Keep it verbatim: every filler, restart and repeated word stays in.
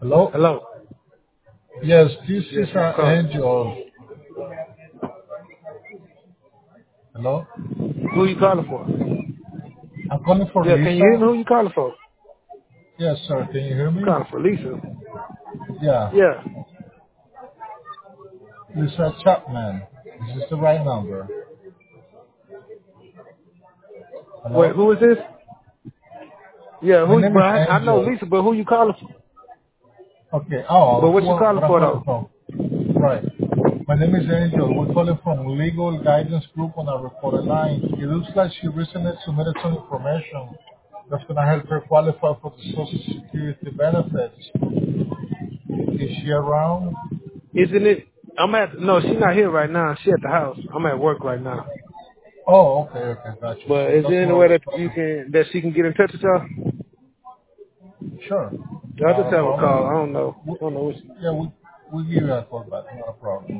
Hello? Hello. Yes, this Yes, is who's uh, calling? Angel. Hello? Who you calling for? I'm calling for Yeah, can you hear me? Lisa. Who you calling for? Yes, sir. Can you hear I'm me? calling for Lisa. Yeah. Yeah. Lisa Chapman. Is this the right number? Wait, Hello? who is this? Yeah, My who? name But is I, I know Angel. Lisa, but who you calling for? Okay. Oh, But what you what, calling what I'm for calling though? from. Right. My name is Angel. We're calling from Legal Guidance Group on a recorded line. It looks like she recently submitted some information that's going to help her qualify for the Social Security benefits. Is she around? Isn't it? I'm at. No, she's not here right now. She at the house. I'm at work right now. Oh, okay, okay, gotcha. But So is that's there any what I way was that you calling. can that she can get in touch with y'all? Sure, I'll not just a have a problem. call. I don't know. We, I don't know what she. yeah, we we give you a call back. Not a problem.